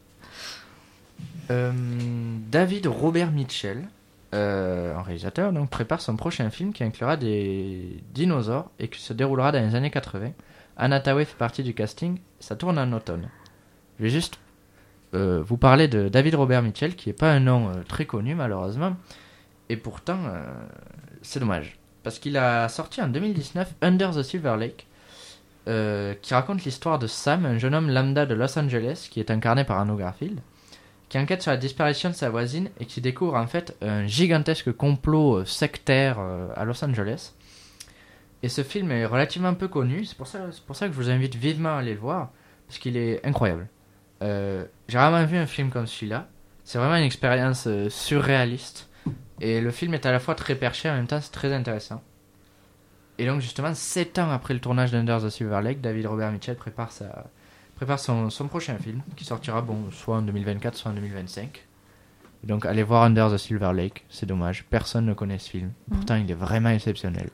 David Robert Mitchell, un réalisateur, donc, prépare son prochain film qui inclura des dinosaures et qui se déroulera dans les années 80. Anna Hathaway fait partie du casting. Ça tourne en automne. Je vais juste vous parler de David Robert Mitchell, qui n'est pas un nom très connu malheureusement. Et pourtant, c'est dommage. Parce qu'il a sorti en 2019 Under the Silver Lake, qui raconte l'histoire de Sam, un jeune homme lambda de Los Angeles, qui est incarné par Andrew Garfield, qui enquête sur la disparition de sa voisine et qui découvre en fait un gigantesque complot sectaire à Los Angeles. Et ce film est relativement peu connu, c'est pour ça que je vous invite vivement à aller le voir, parce qu'il est incroyable. J'ai rarement vu un film comme celui-là. C'est vraiment une expérience surréaliste. Et le film est à la fois très perché, en même temps c'est très intéressant. Et donc justement, 7 ans après le tournage d'Under the Silver Lake, David Robert Mitchell prépare son prochain film, qui sortira soit en 2024, soit en 2025. Et donc allez voir Under the Silver Lake, c'est dommage, personne ne connaît ce film. Pourtant il est vraiment exceptionnel.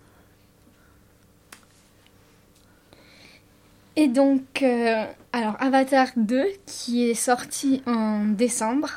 Et donc, alors Avatar 2, qui est sorti en décembre,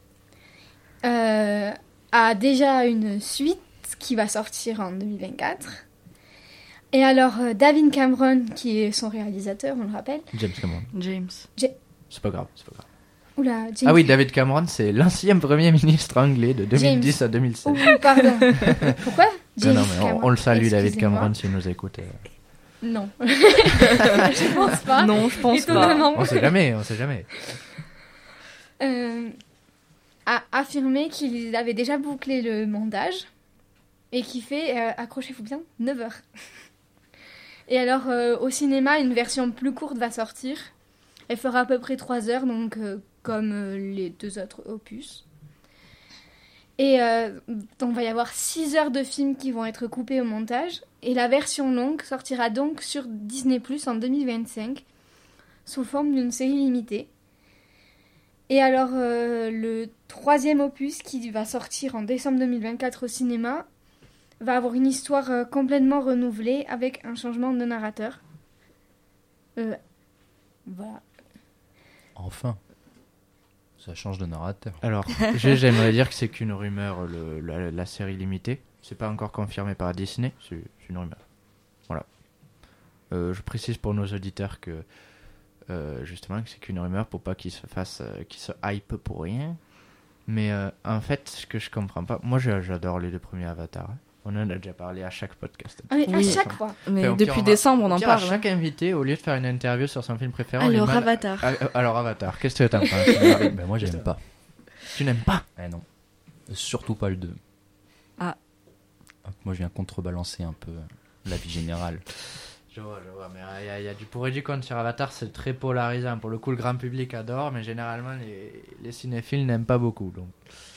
a déjà une suite qui va sortir en 2024. Et alors, David Cameron, qui est son réalisateur, on le rappelle. James Cameron. C'est pas grave. Oula, James... Ah oui, David Cameron, c'est l'ancien Premier ministre anglais de 2010 à 2016. Oh, pardon. Pourquoi James non, mais on le salue, David Cameron, s'il nous écoute. Non. Je pense pas. Non, je pense étonnamment. Pas. On sait jamais. A affirmé qu'il avait déjà bouclé le montage et qui fait, accrochez-vous bien, 9 heures. Et alors, au cinéma, une version plus courte va sortir. Elle fera à peu près 3 heures, donc comme les 2 autres opus. Et donc, il va y avoir 6 heures de films qui vont être coupés au montage. Et la version longue sortira donc sur Disney+ en 2025, sous forme d'une série limitée. Et alors, le 3e opus, qui va sortir en décembre 2024 au cinéma, va avoir une histoire complètement renouvelée avec un changement de narrateur. Voilà. Enfin. Ça change de narrateur. Alors, j'aimerais dire que c'est qu'une rumeur, la série limitée. C'est pas encore confirmé par Disney, c'est une rumeur. Voilà. Je précise pour nos auditeurs que justement que c'est qu'une rumeur pour pas qu'ils se hype pour rien. Mais en fait, ce que je comprends pas, moi j'adore les 2 premiers Avatars. Hein. On en a déjà parlé à chaque podcast. Ah, mais Oui. à chaque fois. Mais Enfin, depuis décembre, on en À parle. chaque invité, au lieu de faire une interview sur son film préféré, Alors, Avatar. Alors Avatar, qu'est-ce que t'en penses? Ben, moi, j'aime pas. Tu n'aimes pas? Eh non. Surtout pas le 2. Ah. Moi, je viens contrebalancer un peu l'avis général. Je vois, mais il y a du pour et du contre sur Avatar, c'est très polarisant. Pour le coup, le grand public adore, mais généralement, les cinéphiles n'aiment pas beaucoup. Donc.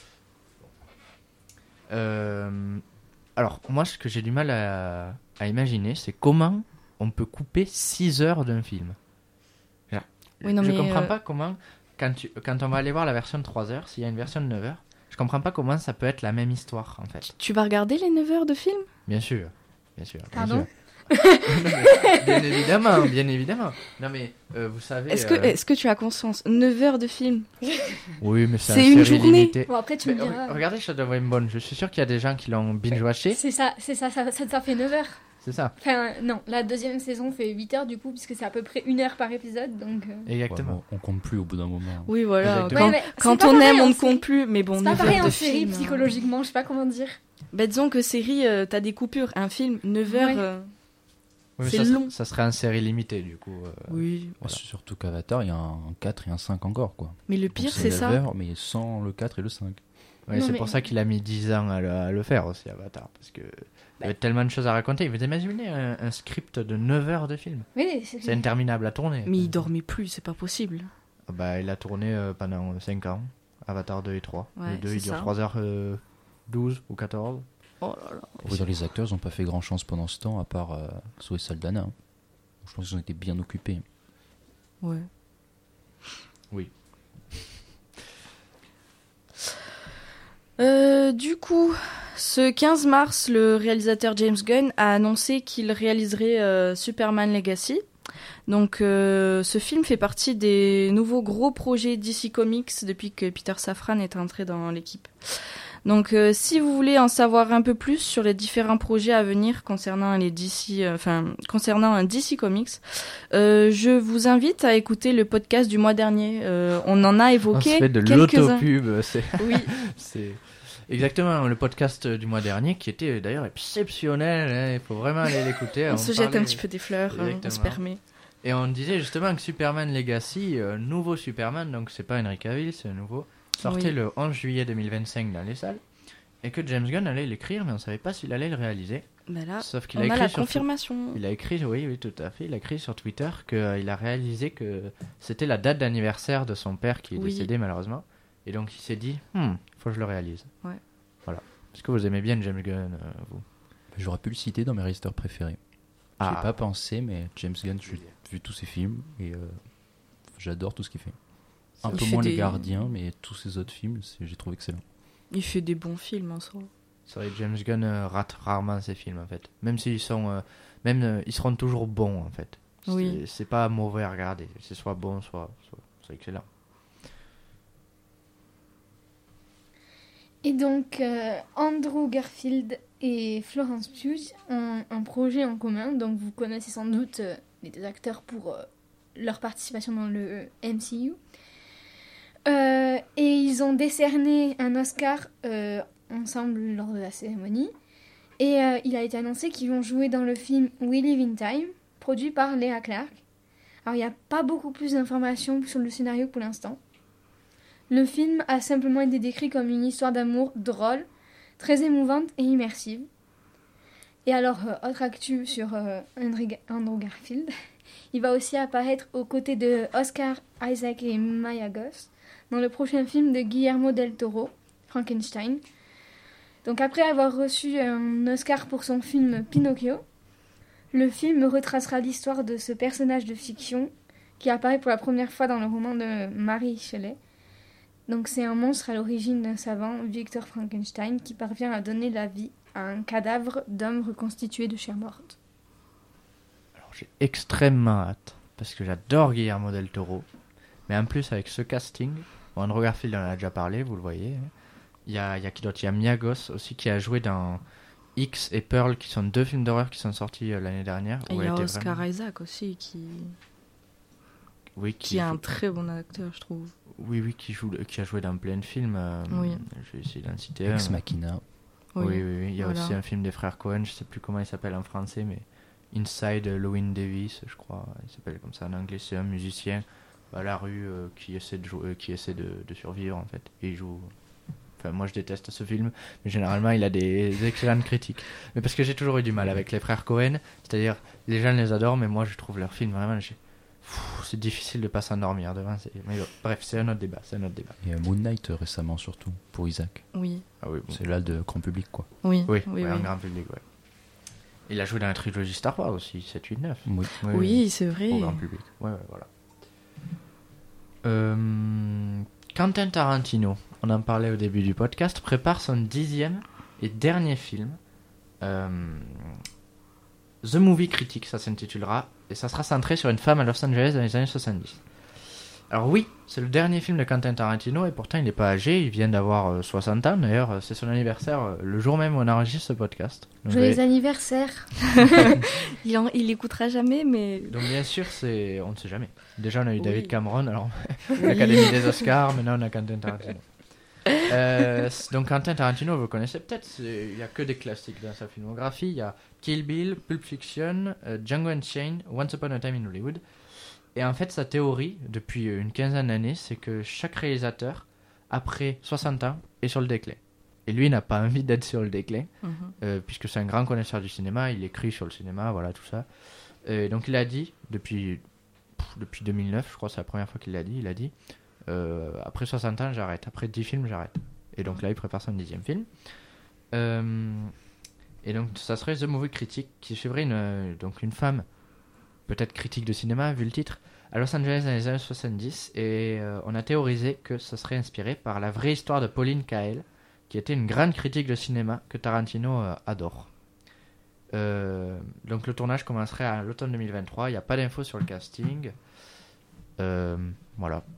Alors, moi, ce que j'ai du mal à imaginer, c'est comment on peut couper 6 heures d'un film. Oui, non, je mais, comprends pas comment, quand on va aller voir la version de 3 heures, s'il y a une version de 9 heures, je comprends pas comment ça peut être la même histoire, en fait. Tu vas regarder les 9 heures de film? Bien sûr. Pardon? Bien évidemment. Non mais vous savez. Est-ce que tu as conscience? 9 heures de film. Oui, mais C'est une journée. Limité. Bon, après, tu me diras. Regardez Shadow and Bone. Je suis sûr qu'il y a des gens qui l'ont binge-watché. C'est ça fait 9 heures. C'est ça. Enfin, non, la deuxième saison fait 8 heures du coup, puisque c'est à peu près 1 heure par épisode, donc... Exactement. Ouais, bon, on compte plus au bout d'un moment. Oui, voilà. Exactement. Ouais, mais Quand c'est pas on pareil aime, en on ne série. compte plus. Mais bon, C'est pas 9 pareil heures en de série, film. psychologiquement, je sais pas comment dire. Bah, disons que série, t'as des coupures. Un film, 9 heures. Ouais. Oui, mais c'est long. Ça serait un série limitée du coup. Oui. Voilà. Surtout qu'Avatar, il y a un 4 et un 5 encore, quoi. Mais le Donc, pire, c'est 9 ça. heures, mais sans le 4 et le 5. Ouais, Non, c'est mais- pour ça qu'il a mis 10 ans à le faire aussi, Avatar. Parce que il y avait tellement de choses à raconter. Vous imaginez un script de 9 heures de film? Oui, C'est interminable à tourner. Mais il dormait plus, c'est pas possible. Ah bah, il a tourné pendant 5 ans. Avatar 2 et 3. Ouais, Les deux, c'est ils durent ça. 3h12 ou 14. Oh là là. Pour dire, les acteurs, ils n'ont pas fait grand chose pendant ce temps, à part Zoé Saldana. Hein. Je pense qu'ils ont été bien occupés. Ouais. Oui. Du coup, ce 15 mars, le réalisateur James Gunn a annoncé qu'il réaliserait Superman Legacy. Donc, ce film fait partie des nouveaux gros projets DC Comics depuis que Peter Safran est entré dans l'équipe. Donc, si vous voulez en savoir un peu plus sur les différents projets à venir concernant les DC, concernant un DC Comics, je vous invite à écouter le podcast du mois dernier. On en a On se évoqué fait de quelques-uns. l'autopub. C'est... Oui. c'est exactement le podcast du mois dernier qui était d'ailleurs exceptionnel. Hein. Il faut vraiment aller l'écouter. On se jette parlait- un petit peu des fleurs, on se Exactement. permet. Et on disait justement que Superman Legacy, nouveau Superman, donc c'est pas Henry Cavill, c'est un nouveau, sortait Oui. le 11 juillet 2025 dans les salles. Et que James Gunn allait l'écrire, mais on savait pas s'il allait le réaliser. Ben là, Sauf qu'il on a a écrit la sur confirmation. Il a écrit, oui, tout à fait. Il a écrit sur Twitter qu'il a réalisé que c'était la date d'anniversaire de son père qui est Oui. décédé malheureusement. Et donc il s'est dit, faut que je le réalise. Ouais. Voilà. Est-ce que vous aimez bien James Gunn, vous? J'aurais pu le citer dans mes réalisateurs préférés. Ah. J'ai pas pensé, mais James Gunn, j'ai vu tous ses films et j'adore tout ce qu'il fait. Un Il peu fait moins des- Les Gardiens, mais tous ses autres films, j'ai trouvé excellent. Il fait des bons films en soi. C'est vrai, James Gunn rate rarement ses films en fait. Même s'ils sont, ils seront toujours bons en fait. Oui. C'est pas mauvais à regarder. C'est soit bon, soit excellent. Et donc, Andrew Garfield et Florence Pugh ont un projet en commun. Donc, vous connaissez sans doute les deux acteurs pour leur participation dans le MCU. Et ils ont décerné un Oscar ensemble lors de la cérémonie. Et il a été annoncé qu'ils vont jouer dans le film We Live in Time, produit par Léa Clark. Alors, il n'y a pas beaucoup plus d'informations sur le scénario pour l'instant. Le film a simplement été décrit comme une histoire d'amour drôle, très émouvante et immersive. Et alors, autre actu sur Andrew Garfield, il va aussi apparaître aux côtés de Oscar Isaac et Maya Goth dans le prochain film de Guillermo del Toro, Frankenstein. Donc après avoir reçu un Oscar pour son film Pinocchio, le film retracera l'histoire de ce personnage de fiction qui apparaît pour la première fois dans le roman de Mary Shelley. Donc c'est un monstre à l'origine d'un savant, Victor Frankenstein, qui parvient à donner la vie à un cadavre d'homme reconstitué de chair morte. Alors j'ai extrêmement hâte parce que j'adore Guillermo del Toro, mais en plus avec ce casting, Bon, Andrew Garfield, on en a déjà parlé, vous le voyez. Il y a qui d'autre? Il y a Mia Goth aussi qui a joué dans X et Pearl, qui sont 2 films d'horreur qui sont sortis l'année dernière. Et il y a Oscar vraiment... Isaac aussi oui, qui est un très bon acteur, je trouve. Oui, qui a joué dans plein de films. Oui. Je vais essayer d'en citer un. Ex Machina. Oui. Il y a aussi un film des frères Coen, je sais plus comment il s'appelle en français, mais Inside Llewyn Davis, je crois. Il s'appelle comme ça en anglais. C'est un musicien à la rue qui essaie de survivre en fait. Et il joue. Enfin, moi je déteste ce film, mais généralement il a des excellentes critiques. Mais parce que j'ai toujours eu du mal avec les frères Coen, c'est-à-dire les gens les adorent, mais moi je trouve leurs films vraiment. C'est difficile de pas s'endormir devant. Mais bref, c'est un autre débat. Et Moon Knight récemment surtout pour Isaac. Oui. Ah oui, bon. C'est là de grand public quoi. Oui. Un grand public, ouais. Il a joué dans la trilogie Star Wars aussi, 7, 8, 9. Oui, c'est vrai. Au grand public. Ouais, voilà. Quentin Tarantino, on en parlait au début du podcast, prépare son 10e et dernier film. The Movie Critic, ça s'intitulera, et ça sera centré sur une femme à Los Angeles dans les années 70. Alors oui, c'est le dernier film de Quentin Tarantino, et pourtant il n'est pas âgé, il vient d'avoir 60 ans, d'ailleurs c'est son anniversaire le jour même où on enregistre ce podcast. Donc, Joyeux anniversaire. Il écoutera jamais, mais... Donc bien sûr, on ne sait jamais. Déjà on a eu David Cameron, alors l'Académie des Oscars, maintenant on a Quentin Tarantino. Donc Quentin Tarantino, vous connaissez peut-être, il n'y a que des classiques dans sa filmographie. Il y a Kill Bill, Pulp Fiction, Django Unchained, Once Upon a Time in Hollywood. Et en fait, sa théorie, depuis une quinzaine d'années, c'est que chaque réalisateur, après 60 ans, est sur le déclin. Et lui n'a pas envie d'être sur le déclin, puisque c'est un grand connaisseur du cinéma, il écrit sur le cinéma, voilà, tout ça. Donc il a dit, depuis 2009, je crois, c'est la première fois qu'il l'a dit, il a dit, après 60 ans, j'arrête, après 10 films, j'arrête. Et donc là, il prépare son 10e film. Et donc, ça serait The Movie Critic, qui suivrait une femme, peut-être critique de cinéma, vu le titre, à Los Angeles dans les années 70, et on a théorisé que ça serait inspiré par la vraie histoire de Pauline Kael, qui était une grande critique de cinéma que Tarantino adore. Donc le tournage commencerait à l'automne 2023, il n'y a pas d'infos sur le casting. Voilà.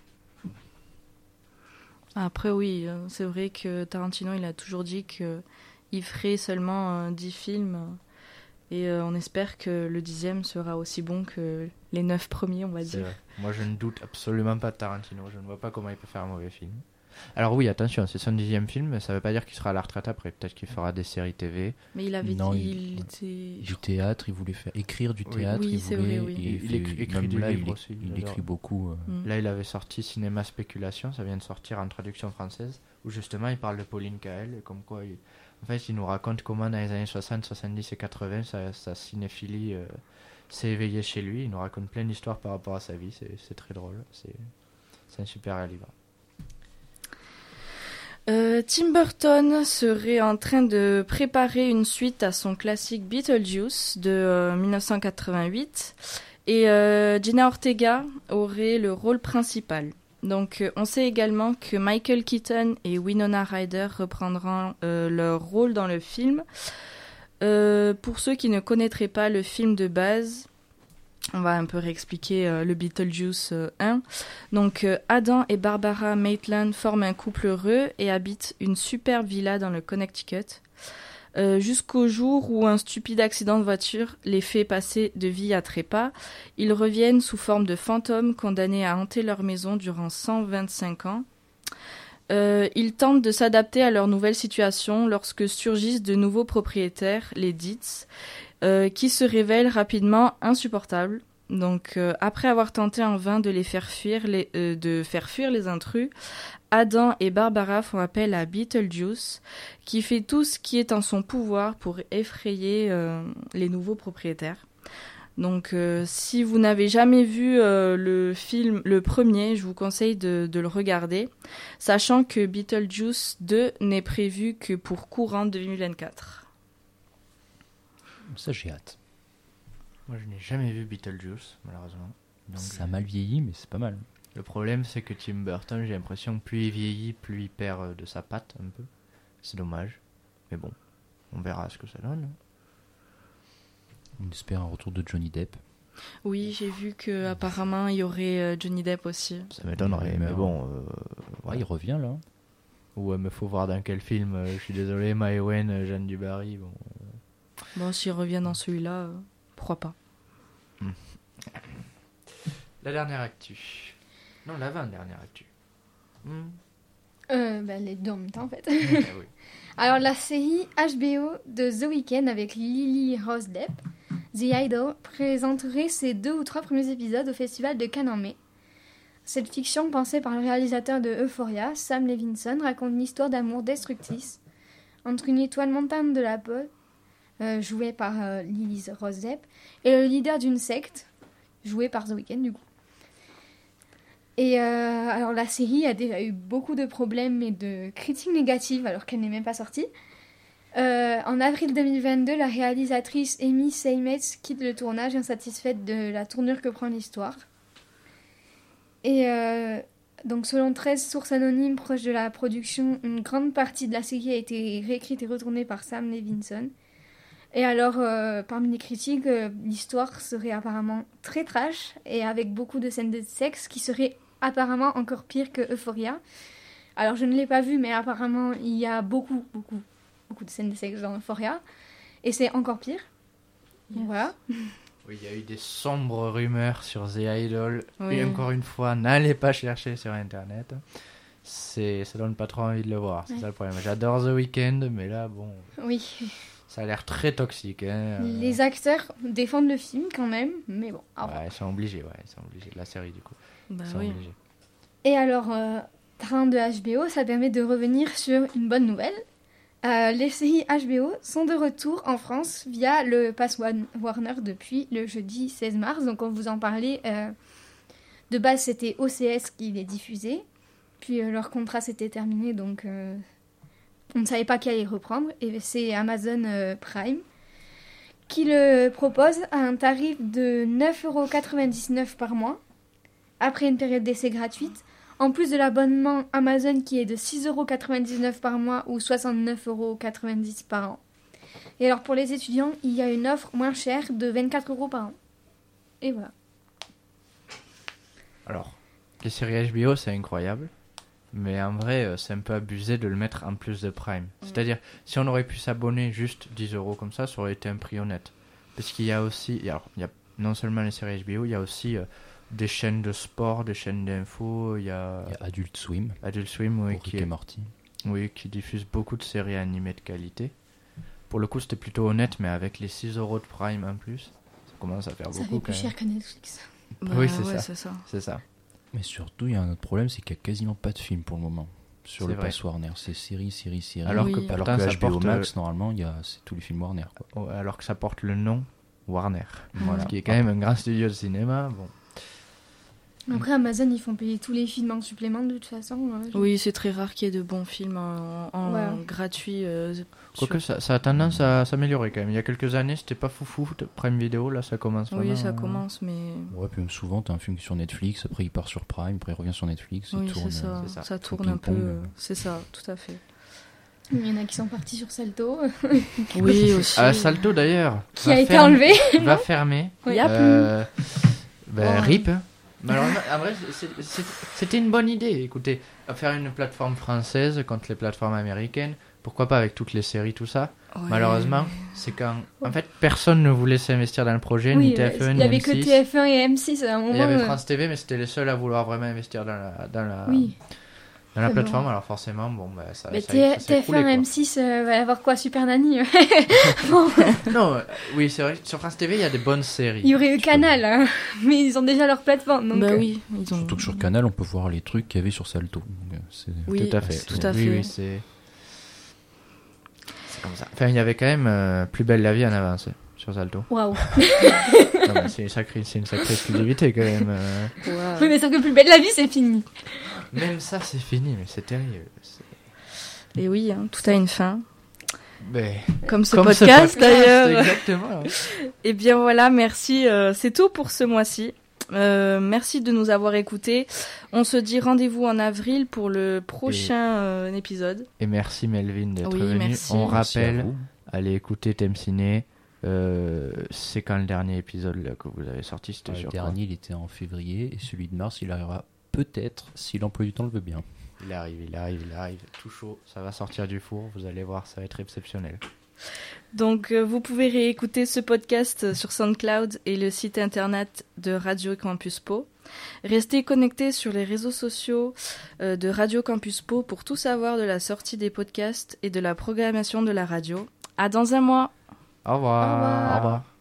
Après oui, c'est vrai que Tarantino il a toujours dit qu'il ferait seulement 10 films. Et on espère que le 10e sera aussi bon que les 9 premiers, on va dire. Moi, je ne doute absolument pas de Tarantino. Je ne vois pas comment il peut faire un mauvais film. Alors oui, attention, c'est son 10e film, mais ça ne veut pas dire qu'il sera à la retraite après. Peut-être qu'il fera des séries TV. Mais il avait dit... Du théâtre, il voulait écrire du théâtre. Oui, c'est vrai, oui. Il écrit du livre aussi. Il écrit beaucoup. Là, il avait sorti Cinéma Spéculation, ça vient de sortir en traduction française, où justement, il parle de Pauline Kael, et comme quoi... En fait, il nous raconte comment dans les années 60, 70 et 80, sa cinéphilie s'est éveillée chez lui. Il nous raconte plein d'histoires par rapport à sa vie. C'est très drôle. C'est un super livre. Tim Burton serait en train de préparer une suite à son classique Beetlejuice de 1988. Et Jenna Ortega aurait le rôle principal. Donc, on sait également que Michael Keaton et Winona Ryder reprendront leur rôle dans le film. Pour ceux qui ne connaîtraient pas le film de base, on va un peu réexpliquer le Beetlejuice 1. Donc, Adam et Barbara Maitland forment un couple heureux et habitent une superbe villa dans le Connecticut. Jusqu'au jour où un stupide accident de voiture les fait passer de vie à trépas. Ils reviennent sous forme de fantômes condamnés à hanter leur maison durant 125 ans. Ils tentent de s'adapter à leur nouvelle situation lorsque surgissent de nouveaux propriétaires, les Dietz, qui se révèlent rapidement insupportables. Donc, après avoir tenté en vain de faire fuir les intrus, Adam et Barbara font appel à Beetlejuice, qui fait tout ce qui est en son pouvoir pour effrayer les nouveaux propriétaires. Donc, si vous n'avez jamais vu le premier, je vous conseille de le regarder, sachant que Beetlejuice 2 n'est prévu que pour courant 2024. Ça, j'ai hâte. Moi, je n'ai jamais vu Beetlejuice, malheureusement. Donc, ça a mal vieilli, mais c'est pas mal. Le problème, c'est que Tim Burton, j'ai l'impression que plus il vieillit, plus il perd de sa patte, un peu. C'est dommage. Mais bon, on verra ce que ça donne. On espère un retour de Johnny Depp. Oui, j'ai vu qu'apparemment il y aurait Johnny Depp aussi. Ça m'étonnerait, mais bon. Ouais, il revient là. Ouais, mais faut voir dans quel film. Je suis désolé, Maïwen, Jeanne Dubarry. Bon. Bon, s'il revient dans celui-là, pourquoi pas. La dernière actu. Non, l'avant-dernière actu. Les deux en même temps en fait. Ah oui. Alors la série HBO de The Weeknd avec Lily Rose Depp, The Idol, présenterait ses 2 ou 3 premiers épisodes au festival de Cannes en mai. Cette fiction, pensée par le réalisateur de Euphoria, Sam Levinson, raconte une histoire d'amour destructrice entre une étoile montante de la pop, jouée par Lily Rose Depp, et le leader d'une secte, joué par The Weeknd du coup. Et alors la série a déjà eu beaucoup de problèmes et de critiques négatives alors qu'elle n'est même pas sortie. En avril 2022, la réalisatrice Amy Seymetz quitte le tournage insatisfaite de la tournure que prend l'histoire. Et donc selon 13 sources anonymes proches de la production, une grande partie de la série a été réécrite et retournée par Sam Levinson. Et alors, parmi les critiques, l'histoire serait apparemment très trash et avec beaucoup de scènes de sexe qui seraient apparemment encore pire que Euphoria. Alors je ne l'ai pas vu, mais apparemment il y a beaucoup de scènes de sexe dans Euphoria. Et c'est encore pire. Donc voilà. Oui, il y a eu des sombres rumeurs sur The Idol. Oui. Et encore une fois, n'allez pas chercher sur Internet. Ça donne pas trop envie de le voir, c'est ça le problème. J'adore The Weeknd, mais là, bon, Oui. ça a l'air très toxique. Hein. Les acteurs défendent le film quand même, mais bon. Ouais, ils sont obligés, de la série du coup. Bah Ils sont oui. obligés. Et alors, parlant de HBO, ça permet de revenir sur une bonne nouvelle. Les séries HBO sont de retour en France via le Pass Warner depuis le jeudi 16 mars. Donc on vous en parlait. De base, c'était OCS qui les diffusait. Puis leur contrat s'était terminé, donc on ne savait pas qui allait reprendre. Et c'est Amazon Prime qui le propose à un tarif de 9,99€ par mois, après une période d'essai gratuite. En plus de l'abonnement Amazon qui est de 6,99€ par mois ou 69,90€ par an. Et alors pour les étudiants, il y a une offre moins chère de 24€ par an. Et voilà. Alors, les séries HBO, c'est incroyable. Mais en vrai, c'est un peu abusé de le mettre en plus de Prime. C'est-à-dire, si on aurait pu s'abonner juste 10€ comme ça aurait été un prix honnête. Parce qu'il y a aussi... Alors, il y a non seulement les séries HBO, il y a aussi... des chaînes de sport, des chaînes d'infos, il y a Adult Swim. Adult Swim, oui, Rick et Morty. Oui, qui diffuse beaucoup de séries animées de qualité. Pour le coup, c'était plutôt honnête, mais avec les 6€ de Prime en plus, ça commence à faire Ça beaucoup fait plus quand cher que Netflix. Bah Oui, c'est ouais, ça. C'est ça. Mais surtout, il y a un autre problème, c'est qu'il n'y a quasiment pas de film pour le moment sur C'est le vrai. Pass Warner. C'est série. Alors Oui. que Alors pourtant, que ça HBO porte, Max, normalement, c'est tous les films Warner. Quoi. alors que ça porte le nom Warner. Voilà. Ce qui est quand même un grand studio de cinéma. Bon. Après, Amazon, ils font payer tous les films en supplément de toute façon. Oui, c'est très rare qu'il y ait de bons films en Voilà. gratuit. Quoique ça a tendance à s'améliorer quand même. Il y a quelques années, c'était pas foufou. Prime Video, là, ça commence vraiment. Oui, ça commence, mais... Ouais, puis même souvent, t'as un film sur Netflix, après il part sur Prime, après il revient sur Netflix, Oui, il tourne. c'est ça. c'est ça. Ça tourne Au un peu... ping-pong. C'est ça, tout à fait. Il y en a qui sont partis sur Salto, Oui, aussi. Salto, d'ailleurs, qui a été enlevé. va fermer. Il y a plus. Ben, Oh. RIP. Mais alors, en vrai, c'était une bonne idée. Écoutez, faire une plateforme française contre les plateformes américaines, pourquoi pas avec toutes les séries, tout ça. Ouais. Malheureusement, c'est quand en fait personne ne voulait s'investir dans le projet, Oui, ni TF1 il ni y avait M6. que TF1 et M6 à un Et moment. il y avait France TV, mais c'était les seuls à vouloir vraiment investir dans la Oui. C'est plateforme. bon. Alors forcément, bon, bah, ça Mais s'est écroulé, TF1 quoi. M6 va y avoir quoi, Super Nanny. Bon, Non, oui, c'est vrai. Sur France TV, il y a des bonnes séries. il y aurait eu Canal, hein, mais ils ont déjà leur plateforme. Donc, Bah oui, ils ont... Surtout que sur Canal, on peut voir les trucs qu'il y avait sur Salto. Donc, Oui, Tout à fait. tout à fait. Oui, c'est comme ça. Enfin, il y avait quand même Plus belle la vie en avance sur Salto. Waouh. Non, mais c'est une sacrée exclusivité quand même. Wow. Oui, mais sauf que Plus belle la vie, c'est fini. Même ça, c'est fini, mais c'est terrible. Et oui, hein, tout a une fin. Mais... Comme ce Comme ce podcast, d'ailleurs. Exactement. Ouais. Et bien voilà, merci. C'est tout pour ce mois-ci. Merci de nous avoir écoutés. On se dit rendez-vous en avril pour le prochain épisode. Et merci Melvin d'être Oui, venu. merci. On Merci à rappelle, vous. allez écouter Thème Ciné. C'est quand le dernier épisode là, que vous avez sorti, c'était Le sur dernier, il était en février, et celui de mars, il arrivera peut-être, si l'emploi du temps le veut bien. Il arrive, tout chaud, ça va sortir du four, vous allez voir, ça va être exceptionnel. Donc, vous pouvez réécouter ce podcast sur SoundCloud et le site internet de Radio Campus Pau. Restez connectés sur les réseaux sociaux de Radio Campus Pau pour tout savoir de la sortie des podcasts et de la programmation de la radio. À dans un mois. Au revoir. Au revoir. Au revoir.